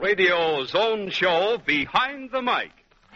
radio's own show, Behind the Mic.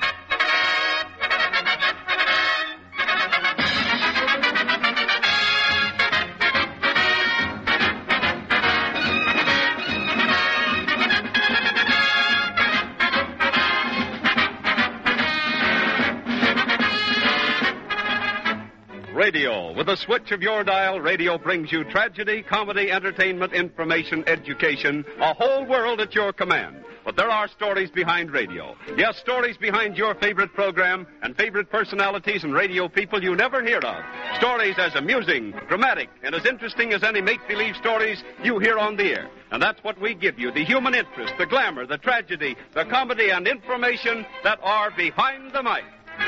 Radio. With a switch of your dial, radio brings you tragedy, comedy, entertainment, information, education, a whole world at your command. But there are stories behind radio. Yes, stories behind your favorite program and favorite personalities and radio people you never hear of. Stories as amusing, dramatic, and as interesting as any make-believe stories you hear on the air. And that's what we give you, the human interest, the glamour, the tragedy, the comedy, and information that are behind the mic.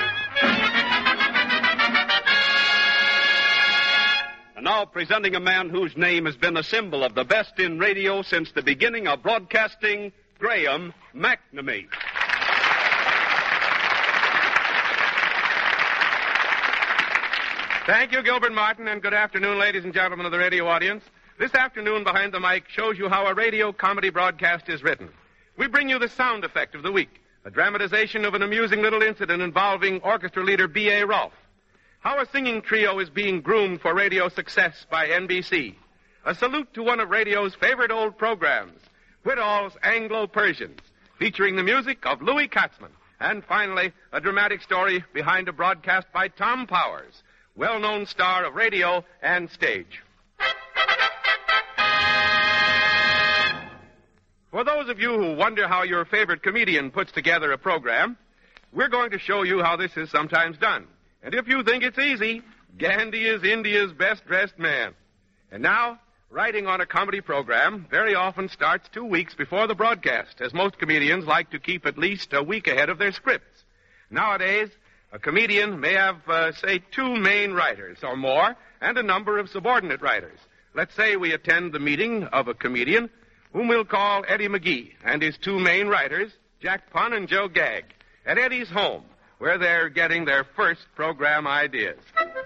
And now presenting a man whose name has been a symbol of the best in radio since the beginning of broadcasting, Graham McNamee. Thank you, Gilbert Martin, and good afternoon, ladies and gentlemen of the radio audience. This afternoon, Behind the Mic shows you how a radio comedy broadcast is written. We bring you the sound effect of the week, a dramatization of an amusing little incident involving orchestra leader B.A. Rolfe. How a singing trio is being groomed for radio success by NBC. A salute to one of radio's favorite old programs, Whittall's Anglo-Persians, featuring the music of Louis Katzman. And finally, a dramatic story behind a broadcast by Tom Powers, well-known star of radio and stage. For those of you who wonder how your favorite comedian puts together a program, we're going to show you how this is sometimes done. And if you think it's easy, Gandhi is India's best-dressed man. And now, writing on a comedy program very often starts 2 weeks before the broadcast, as most comedians like to keep at least a week ahead of their scripts. Nowadays, a comedian may have, say, 2 main writers or more, and a number of subordinate writers. Let's say we attend the meeting of a comedian whom we'll call Eddie McGee, and his 2 main writers, Jack Pun and Joe Gagg, at Eddie's home, where they're getting their first program ideas.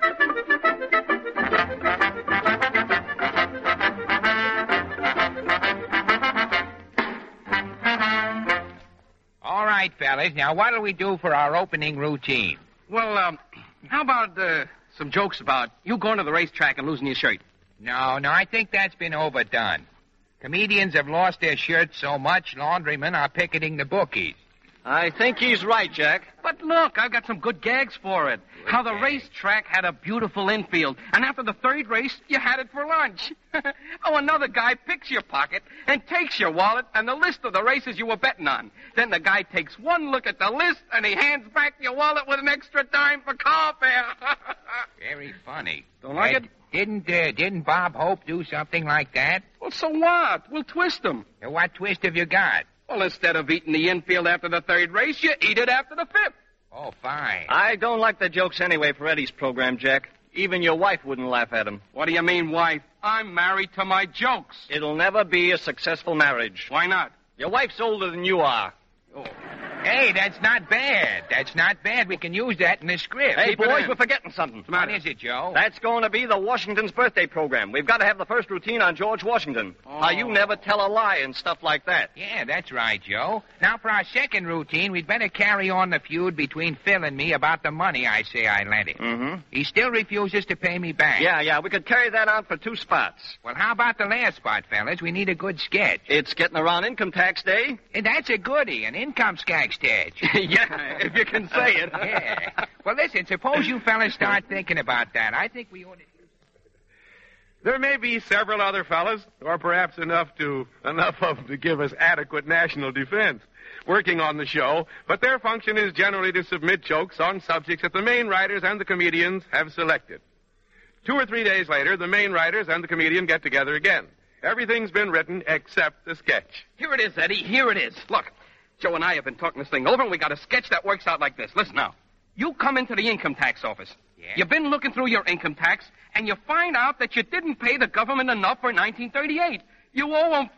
All right, fellas. Now, what'll we do for our opening routine? Well, how about some jokes about you going to the racetrack and losing your shirt? No, I think that's been overdone. Comedians have lost their shirts so much, laundrymen are picketing the bookies. I think he's right, Jack. But look, I've got some good gags for it. How the racetrack had a beautiful infield, and after the 3rd race, you had it for lunch. Oh, another guy picks your pocket and takes your wallet and the list of the races you were betting on. Then the guy takes one look at the list, and he hands back your wallet with an extra dime for car fare. Very funny. Don't like it? Didn't Bob Hope do something like that? Well, so what? We'll twist him. What twist have you got? Well, instead of eating the infield after the 3rd race, you eat it after the 5th. Oh, fine. I don't like the jokes anyway for Eddie's program, Jack. Even your wife wouldn't laugh at him. What do you mean, wife? I'm married to my jokes. It'll never be a successful marriage. Why not? Your wife's older than you are. Oh. Hey, that's not bad. That's not bad. We can use that in the script. Hey, boys, we're forgetting something. What is it, Joe? That's going to be the Washington's birthday program. We've got to have the first routine on George Washington. Oh. How you never tell a lie and stuff like that. Yeah, that's right, Joe. Now, for our second routine, we'd better carry on the feud between Phil and me about the money I say I lent him. Mm-hmm. He still refuses to pay me back. Yeah, we could carry that on for 2 spots. Well, how about the last spot, fellas? We need a good sketch. It's getting around income tax day. And that's a goodie, an income sketch. Yeah, if you can say it. Yeah. Well, listen, suppose you fellas start thinking about that. I think we ought to... There may be several other fellas, or perhaps enough of them to give us adequate national defense, working on the show, but their function is generally to submit jokes on subjects that the main writers and the comedians have selected. 2 or 3 days later, the main writers and the comedian get together again. Everything's been written except the sketch. Here it is, Eddie. Here it is. Look, Joe and I have been talking this thing over, and we got a sketch that works out like this. Listen now. You come into the income tax office. Yeah? You've been looking through your income tax, and you find out that you didn't pay the government enough for 1938. You owe them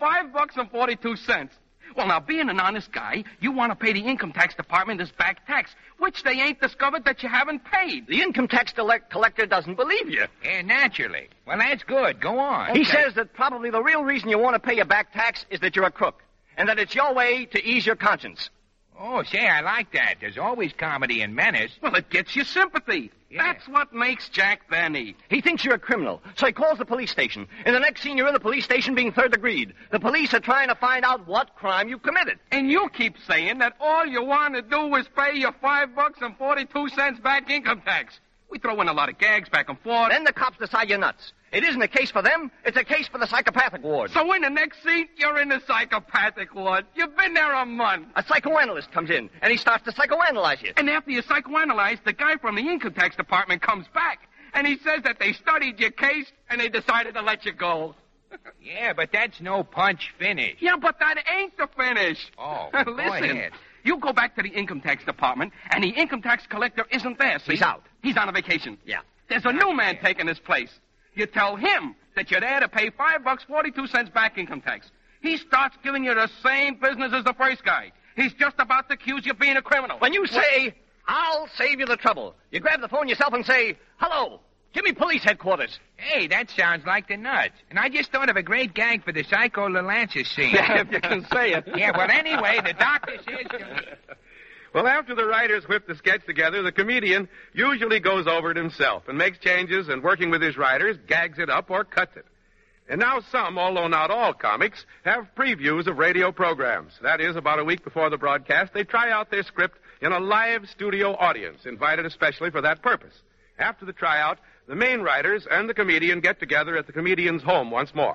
$5.42. Well, now, being an honest guy, you want to pay the income tax department this back tax, which they ain't discovered that you haven't paid. The income tax collector doesn't believe you. Yeah, naturally. Well, that's good. Go on. He says that probably the real reason you want to pay your back tax is that you're a crook. and that it's your way to ease your conscience. Oh, say, I like that. There's always comedy in Menace. Well, it gets you sympathy. Yeah. That's what makes Jack Benny. He thinks you're a criminal, so he calls the police station. In the next scene, you're in the police station being third degreed. The police are trying to find out what crime you committed. And you keep saying that all you want to do is pay your $5.42 back income tax. We throw in a lot of gags back and forth. Then the cops decide you're nuts. It isn't a case for them. It's a case for the psychopathic ward. So in the next scene, you're in the psychopathic ward. You've been there a month. A psychoanalyst comes in, and he starts to psychoanalyze you. And after you psychoanalyze, the guy from the income tax department comes back. And he says that they studied your case, and they decided to let you go. Yeah, but that's no punch finish. Yeah, but that ain't the finish. Oh, Listen, go ahead. you go back to the income tax department, and the income tax collector isn't there, see? He's out. He's on a vacation. Yeah. There's a new man taking his place. You tell him that you're there to pay $5.42 back income tax. He starts giving you the same business as the first guy. He's just about to accuse you of being a criminal. When you say, I'll save you the trouble, you grab the phone yourself and say, hello, give me police headquarters. Hey, that sounds like the nuts. And I just thought of a great gag for the Psycho Lalances scene. If you can say it. Yeah, well, anyway, the doctor says to me... Well, after the writers whip the sketch together, the comedian usually goes over it himself and makes changes and, working with his writers, gags it up or cuts it. And now some, although not all comics, have previews of radio programs. That is, about a week before the broadcast, they try out their script in a live studio audience, invited especially for that purpose. After the tryout, the main writers and the comedian get together at the comedian's home once more.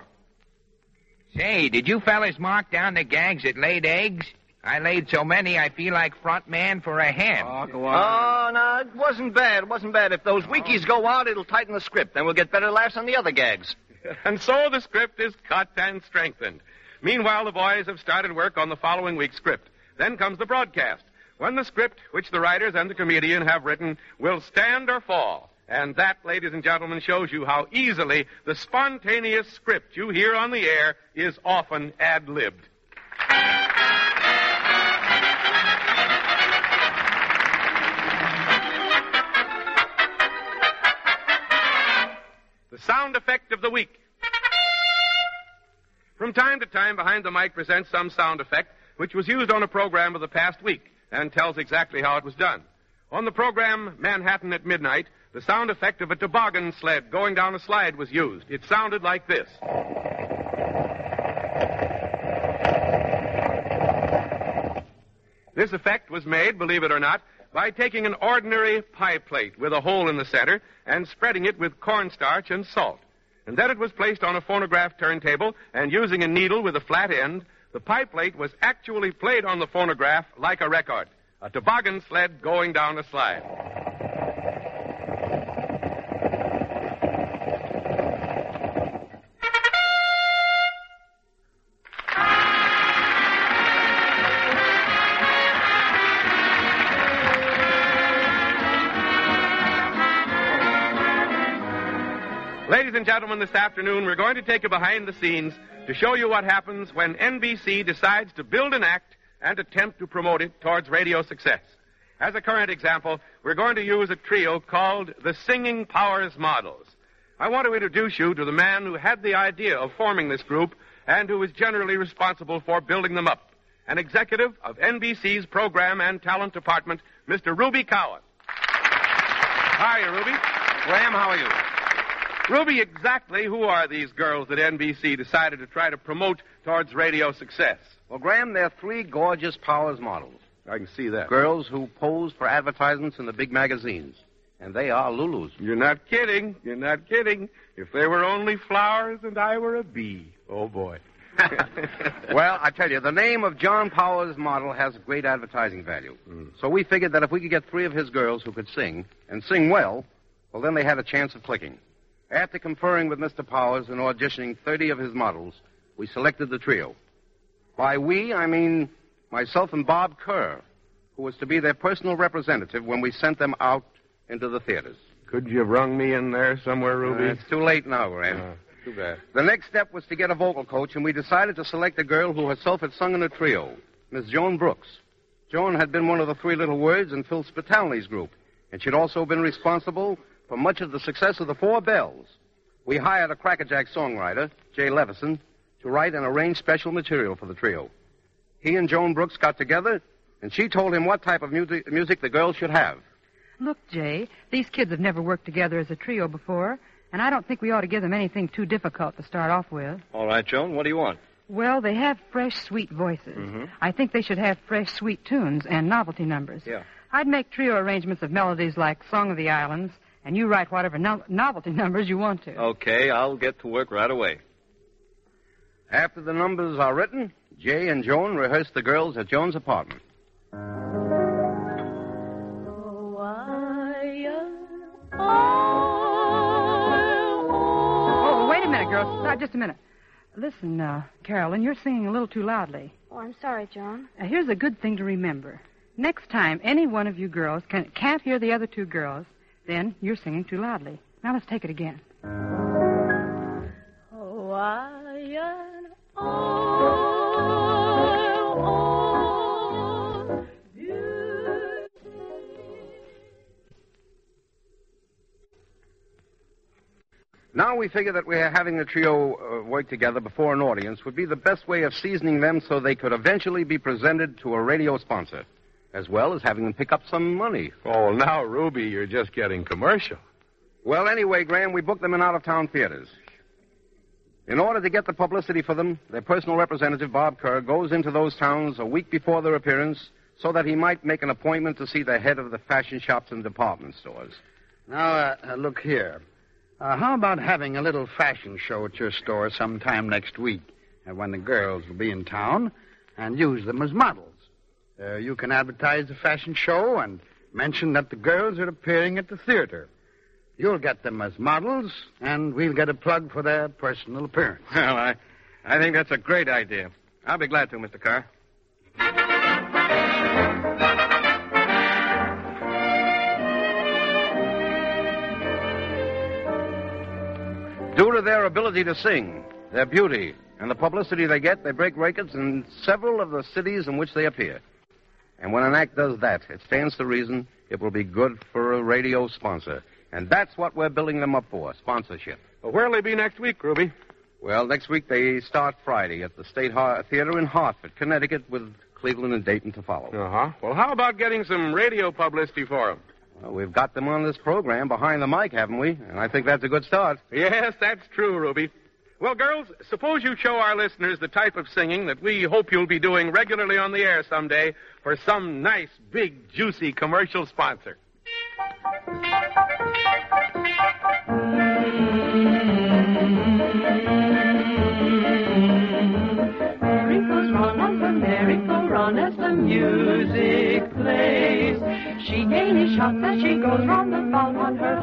Say, did you fellas mark down the gags that laid eggs? I laid so many, I feel like front man for a hen. Oh, go on. Oh, no, it wasn't bad. It wasn't bad. If those wikis go out, it'll tighten the script. Then we'll get better laughs on the other gags. And so the script is cut and strengthened. Meanwhile, the boys have started work on the following week's script. Then comes the broadcast, when the script, which the writers and the comedian have written, will stand or fall. And that, ladies and gentlemen, shows you how easily the spontaneous script you hear on the air is often ad-libbed. The sound effect of the week. From time to time, Behind the Mic presents some sound effect which was used on a program of the past week and tells exactly how it was done. On the program Manhattan at Midnight, the sound effect of a toboggan sled going down a slide was used. It sounded like this. This effect was made, believe it or not, by taking an ordinary pie plate with a hole in the center and spreading it with cornstarch and salt. And then it was placed on a phonograph turntable, and using a needle with a flat end, the pie plate was actually played on the phonograph like a record. A toboggan sled going down a slide. Ladies and gentlemen, this afternoon we're going to take you behind the scenes to show you what happens when NBC decides to build an act and attempt to promote it towards radio success. As a current example, we're going to use a trio called the Singing Powers Models. I want to introduce you to the man who had the idea of forming this group and who is generally responsible for building them up. An executive of NBC's Program and Talent Department, Mr. Ruby Cowan. How are you, Ruby? Graham, how are you? Ruby, exactly who are these girls that NBC decided to try to promote towards radio success? Well, Graham, they're three gorgeous Powers models. I can see that. Girls who pose for advertisements in the big magazines. And they are Lulus. You're not kidding. You're not kidding. If they were only flowers and I were a bee. Oh, boy. Well, I tell you, the name of John Powers model has great advertising value. So we figured that if we could get three of his girls who could sing, and sing well, then they had a chance of clicking. After conferring with Mr. Powers and auditioning 30 of his models, we selected the trio. By we, I mean myself and Bob Kerr, who was to be their personal representative when we sent them out into the theaters. Could you have rung me in there somewhere, Ruby? It's too late now, Graham. Too bad. The next step was to get a vocal coach, and we decided to select a girl who herself had sung in a trio, Miss Joan Brooks. Joan had been one of the Three Little Words in Phil Spitalny's group, and she'd also been responsible for much of the success of the Four Bells. We hired a crackerjack songwriter, Jay Levison, to write and arrange special material for the trio. he and Joan Brooks got together, and she told him what type of music the girls should have. Look, Jay, these kids have never worked together as a trio before, and I don't think we ought to give them anything too difficult to start off with. All right, Joan, what do you want? Well, they have fresh, sweet voices. Mm-hmm. I think they should have fresh, sweet tunes and novelty numbers. Yeah. I'd make trio arrangements of melodies like Song of the Islands, and you write whatever novelty numbers you want to. Okay, I'll get to work right away. After the numbers are written, Jay and Joan rehearse the girls at Joan's apartment. Oh, wait a minute, girls. Just a minute. Listen, Carolyn, you're singing a little too loudly. Oh, I'm sorry, John. Here's a good thing to remember. Next time any one of you girls can't hear the other two girls, then you're singing too loudly. Now let's take it again. Now we figure that we're having the trio work together before an audience would be the best way of seasoning them so they could eventually be presented to a radio sponsor, as well as having them pick up some money. Oh, now, Ruby, you're just getting commercial. Well, anyway, Graham, we booked them in out-of-town theaters. In order to get the publicity for them, their personal representative, Bob Kerr, goes into those towns a week before their appearance so that he might make an appointment to see the head of the fashion shops and department stores. Now, look here. How about having a little fashion show at your store sometime next week when the girls will be in town and use them as models? You can advertise the fashion show and mention that the girls are appearing at the theater. You'll get them as models, and we'll get a plug for their personal appearance. Well, I think that's a great idea. I'll be glad to, Mr. Carr. Due to their ability to sing, their beauty, and the publicity they get, they break records in several of the cities in which they appear. And when an act does that, it stands to reason it will be good for a radio sponsor. And that's what we're building them up for, sponsorship. Well, where'll they be next week, Ruby? Well, next week they start Friday at the State Theater in Hartford, Connecticut, with Cleveland and Dayton to follow. Uh-huh. Well, how about getting some radio publicity for them? Well, we've got them on this program behind the mic, haven't we? And I think that's a good start. Yes, that's true, Ruby. Well, girls, suppose you show our listeners the type of singing that we hope you'll be doing regularly on the air someday for some nice, big, juicy commercial sponsor. Merry-go-round on the merry-go-round as the music plays. She gaily shouts as she goes round the bound on her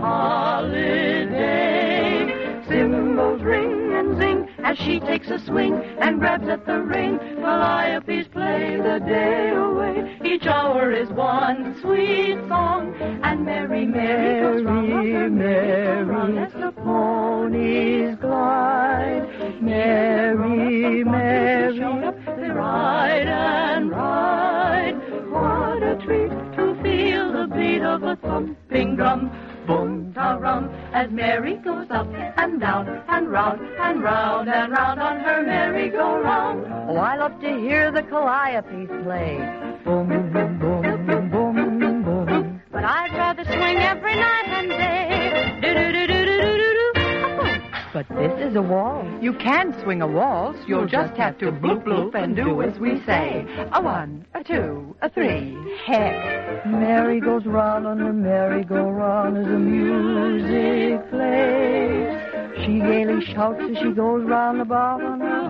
holiday. Cymbals ring and zing as she takes a swing and grabs at the ring. Calliopes play the day away. Each hour is one sweet song, and Mary, Mary goes round on her merry-go-round as the ponies glide. Mary, Mary, they ride and ride. What a treat to feel the beat of a thumping drum. Boom-ta-rum, as Mary goes up and down and round and round and round on her merry-go-round. Oh, I love to hear the Calliope play. Boom, boom, boom, boom, boom, boom. But I'd rather swing every night and day. Do-do-do-do-do-do-do. But this is a waltz. You can swing a waltz. You'll just have to bloop, bloop, and do as we say. A 1, a 2, a 3. Heck. Mary goes round on her merry-go-round as the music plays. She gaily shouts as she goes round about on her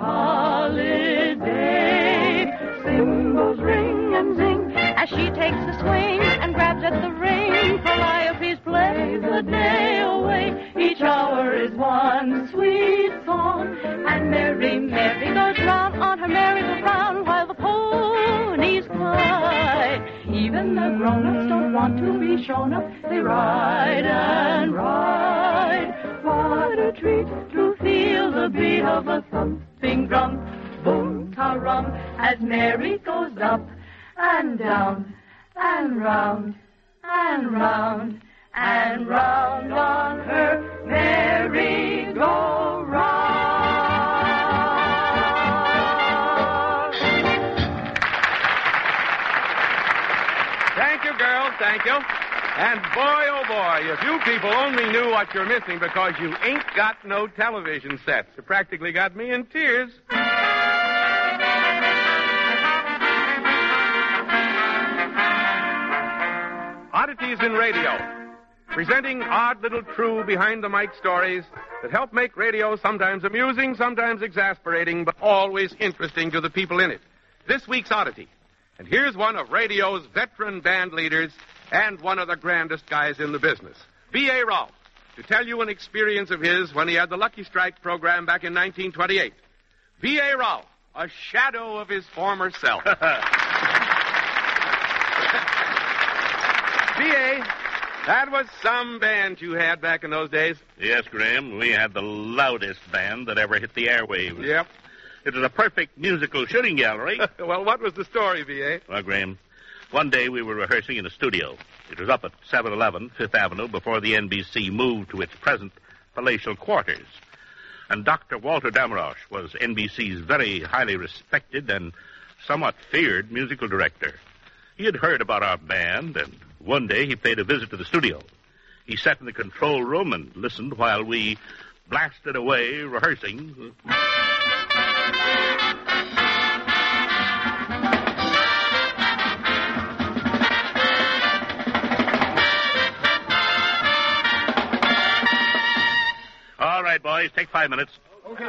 holiday. Cymbals ring and zing as she takes a swing and grabs at the ring. Calliopes play the day away. Each hour is one sweet song, and Mary, Mary goes round on her merry-go-round while the ponies glide. Even the grown-ups don't want to be shown up. They ride and ride. What a treat to feel the beat of a thumping drum. Boom-ta-rum, as Mary goes up and down and round and round and round on her merry-go-round. Thank you, girls. Thank you. And boy, oh boy, if you people only knew what you're missing because you ain't got no television sets. You practically got me in tears. Oddities in Radio. Presenting odd little true behind-the-mic stories that help make radio sometimes amusing, sometimes exasperating, but always interesting to the people in it. This week's oddity. And here's one of radio's veteran band leaders and one of the grandest guys in the business, B.A. Rolfe, to tell you an experience of his when he had the Lucky Strike program back in 1928. B.A. Rolfe, a shadow of his former self. B.A., that was some band you had back in those days. Yes, Graham. We had the loudest band that ever hit the airwaves. Yep. It was a perfect musical shooting gallery. Well, what was the story, B.A.? Well, Graham, one day we were rehearsing in a studio. It was up at 711 Fifth Avenue before the NBC moved to its present palatial quarters. And Dr. Walter Damrosch was NBC's very highly respected and somewhat feared musical director. He had heard about our band, and one day he paid a visit to the studio. He sat in the control room and listened while we blasted away rehearsing. All right, boys, take 5 minutes. Okay.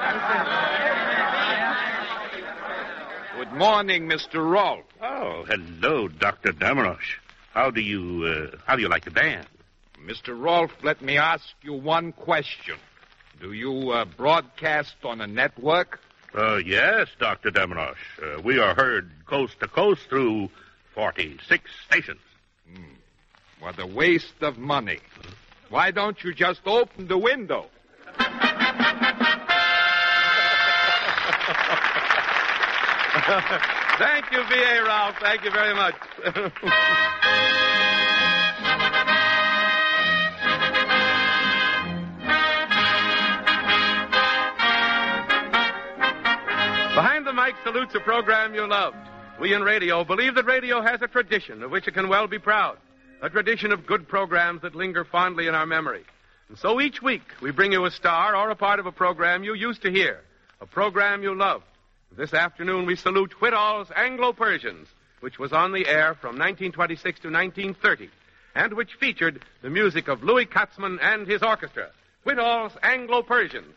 Good morning, Mr. Rolfe. Oh, hello, Dr. Damrosch. How do you like the band? Mr. Rolfe, let me ask you one question. Do you broadcast on a network? Yes, Dr. Damrosch. We are heard coast to coast through 46 stations. What a waste of money. Why don't you just open the window? Thank you, B.A. Rolfe. Thank you very much. Behind the Mic salutes a program you loved. We in radio believe that radio has a tradition of which it can well be proud. A tradition of good programs that linger fondly in our memory. And so each week we bring you a star or a part of a program you used to hear, a program you loved. This afternoon we salute Whittall's Anglo-Persians, which was on the air from 1926 to 1930, and which featured the music of Louis Katzman and his orchestra. Whittall's Anglo-Persians.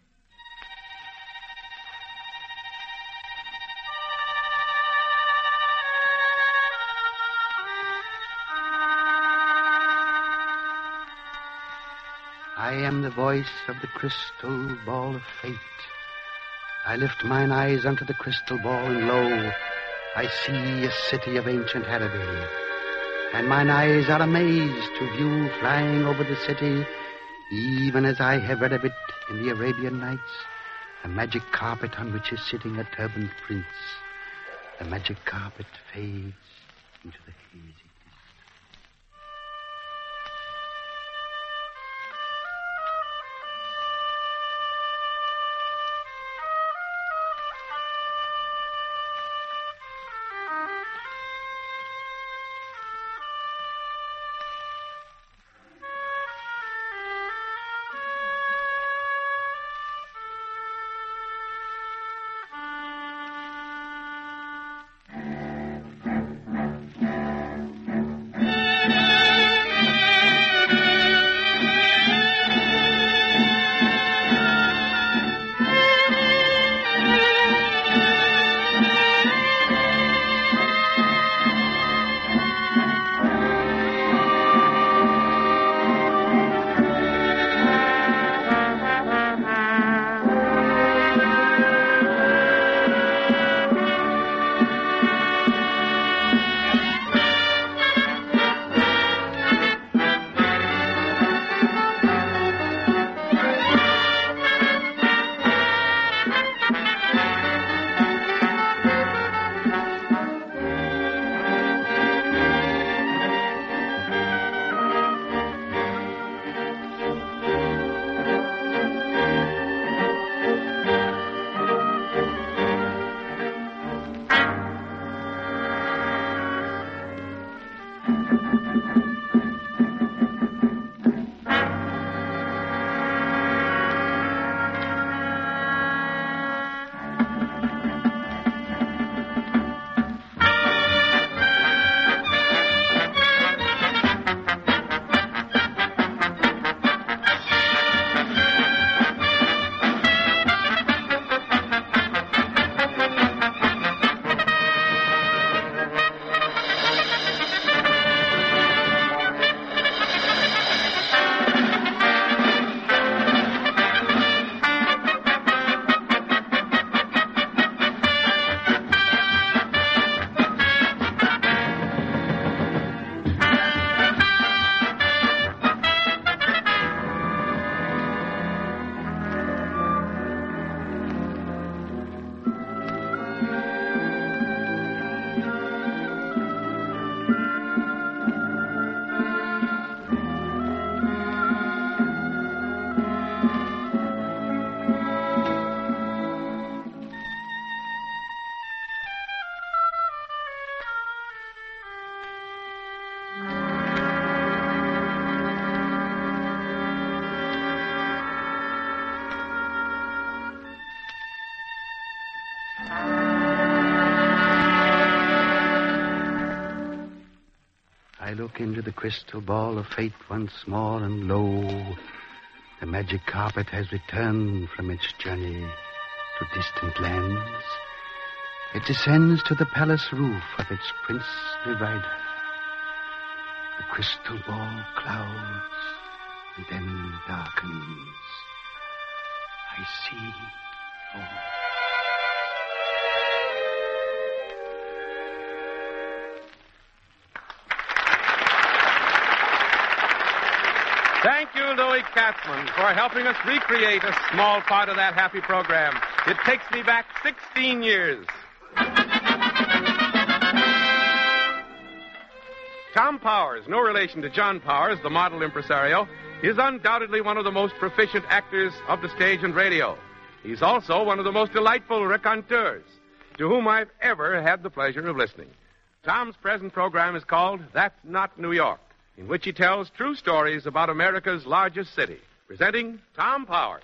I am the voice of the crystal ball of fate. I lift mine eyes unto the crystal ball, and lo, I see a city of ancient Araby. And mine eyes are amazed to view flying over the city, even as I have read of it in the Arabian Nights, a magic carpet on which is sitting a turbaned prince. The magic carpet fades into the hazy. I look into the crystal ball of fate once more, and lo, the magic carpet has returned from its journey to distant lands. It descends to the palace roof of its princely rider. The crystal ball clouds and then darkens. I see. Oh. Thank you, Louis Katzman, for helping us recreate a small part of that happy program. It takes me back 16 years. Tom Powers, no relation to John Powers, the model impresario, is undoubtedly one of the most proficient actors of the stage and radio. He's also one of the most delightful raconteurs to whom I've ever had the pleasure of listening. Tom's present program is called That's Not New York, in which he tells true stories about America's largest city. Presenting Tom Powers.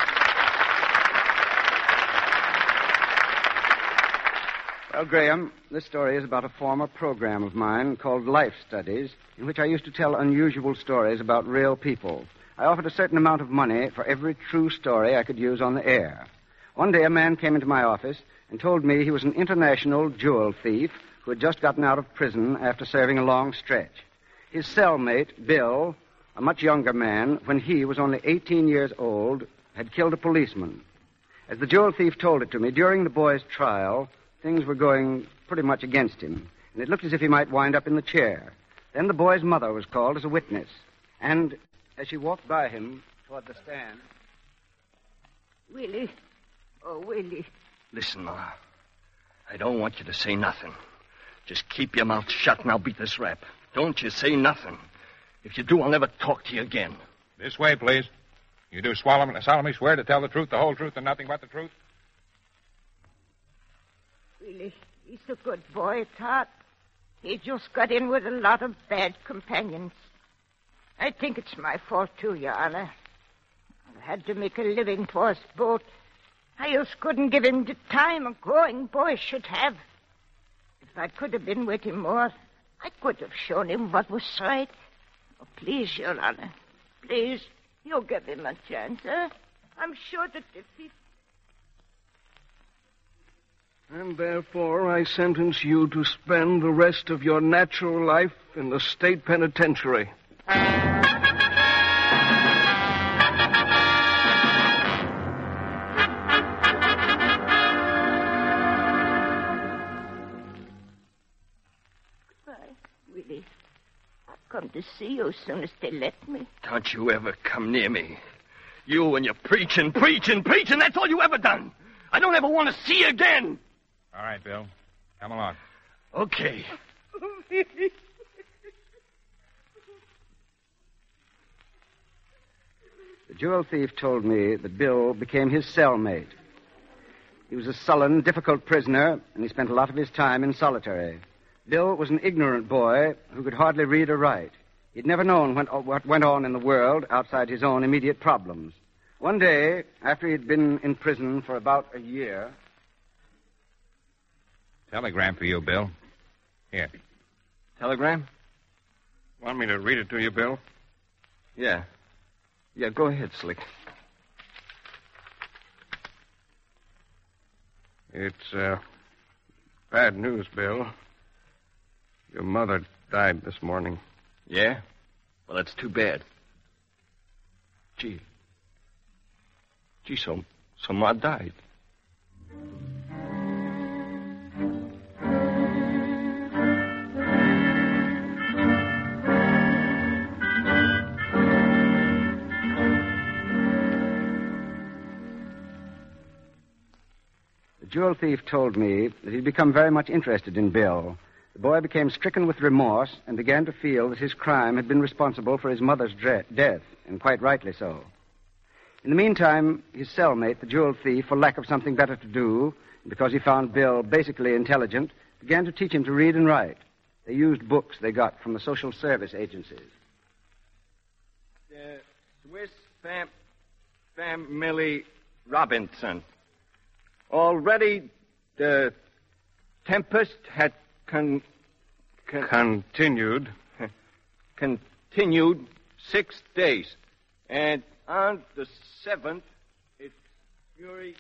Well, Graham, this story is about a former program of mine called Life Studies, in which I used to tell unusual stories about real people. I offered a certain amount of money for every true story I could use on the air. One day a man came into my office and told me he was an international jewel thief who had just gotten out of prison after serving a long stretch. His cellmate, Bill, a much younger man, when he was only 18 years old, had killed a policeman. As the jewel thief told it to me, during the boy's trial, things were going pretty much against him, and it looked as if he might wind up in the chair. Then the boy's mother was called as a witness, and as she walked by him toward the stand... Willie. Oh, Willie. Listen, Ma. I don't want you to say nothing. Just keep your mouth shut and I'll beat this rap. Don't you say nothing. If you do, I'll never talk to you again. This way, please. You do solemnly swear to tell the truth, the whole truth, and nothing but the truth? Willie, he's a good boy at heart. He just got in with a lot of bad companions. I think it's my fault, too, Your Honor. I had to make a living for us both. I just couldn't give him the time a growing boy should have. If I could have been with him more, I could have shown him what was right. Oh, please, Your Honor, please, you give him a chance, huh? I'm sure that if he... And therefore I sentence you to spend the rest of your natural life in the state penitentiary. Willie, I've come to see you as soon as they let me. Don't you ever come near me. You and your preaching, that's all you ever done. I don't ever want to see you again. All right, Bill. Come along. Okay. The jewel thief told me that Bill became his cellmate. He was a sullen, difficult prisoner, and he spent a lot of his time in solitary. Bill was an ignorant boy who could hardly read or write. He'd never known what went on in the world outside his own immediate problems. One day, after he'd been in prison for about a year... Telegram for you, Bill. Here. Telegram? Want me to read it to you, Bill? Yeah. Yeah, go ahead, Slick. It's, bad news, Bill. Your mother died this morning. Yeah? Well, that's too bad. Gee, so Ma died. The jewel thief told me that he'd become very much interested in Bill. The boy became stricken with remorse and began to feel that his crime had been responsible for his mother's death, and quite rightly so. In the meantime, his cellmate, the jewel thief, for lack of something better to do, because he found Bill basically intelligent, began to teach him to read and write. They used books they got from the social service agencies. Swiss Family Robinson. Already the tempest had continued. Continued 6 days. And on the 7th, its fury...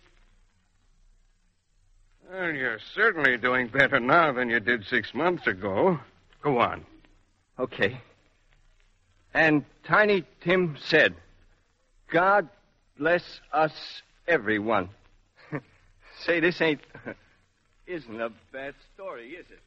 Well, you're certainly doing better now than you did 6 months ago. Go on. Okay. And Tiny Tim said, God bless us, everyone. Say, this isn't a bad story, is it?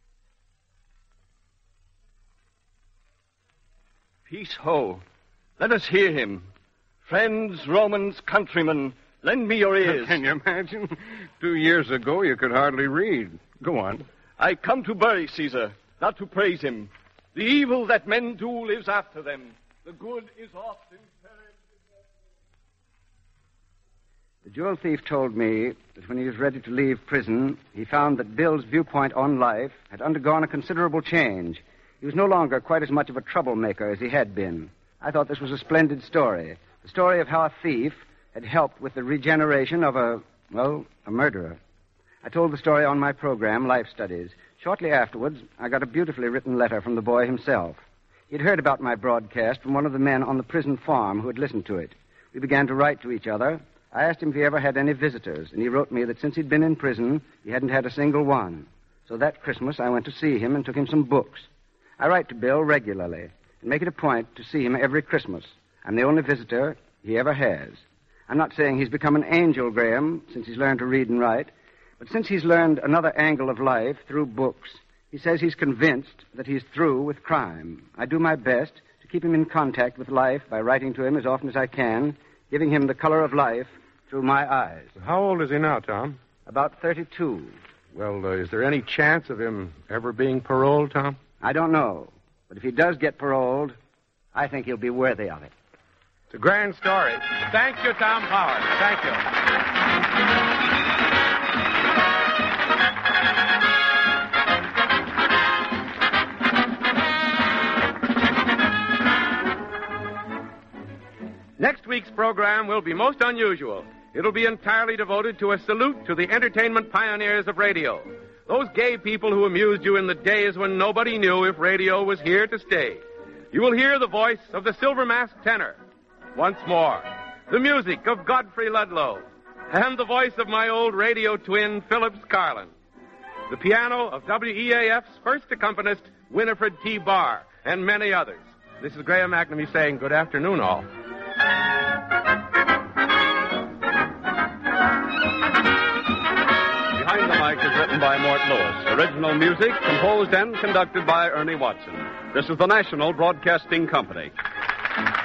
Peace ho. Let us hear him. Friends, Romans, countrymen, lend me your ears. Can you imagine? 2 years ago, you could hardly read. Go on. I come to bury Caesar, not to praise him. The evil that men do lives after them. The good is often perished. The jewel thief told me that when he was ready to leave prison, he found that Bill's viewpoint on life had undergone a considerable change. He was no longer quite as much of a troublemaker as he had been. I thought this was a splendid story. The story of how a thief had helped with the regeneration of a murderer. I told the story on my program, Life Studies. Shortly afterwards, I got a beautifully written letter from the boy himself. He'd heard about my broadcast from one of the men on the prison farm who had listened to it. We began to write to each other. I asked him if he ever had any visitors, and he wrote me that since he'd been in prison, he hadn't had a single one. So that Christmas, I went to see him and took him some books. I write to Bill regularly and make it a point to see him every Christmas. I'm the only visitor he ever has. I'm not saying he's become an angel, Graham, since he's learned to read and write, but since he's learned another angle of life through books, he says he's convinced that he's through with crime. I do my best to keep him in contact with life by writing to him as often as I can, giving him the color of life through my eyes. How old is he now, Tom? About 32. Well, is there any chance of him ever being paroled, Tom? I don't know. But if he does get paroled, I think he'll be worthy of it. It's a grand story. Thank you, Tom Powers. Thank you. Next week's program will be most unusual. It'll be entirely devoted to a salute to the entertainment pioneers of radio. Those gay people who amused you in the days when nobody knew if radio was here to stay. You will hear the voice of the silver-masked tenor. Once more, the music of Godfrey Ludlow. And the voice of my old radio twin, Phillips Carlin. The piano of WEAF's first accompanist, Winifred T. Barr, and many others. This is Graham McNamee saying good afternoon, all. Behind the Mic is written by Mort Lewis. Original music composed and conducted by Ernie Watson. This is the National Broadcasting Company.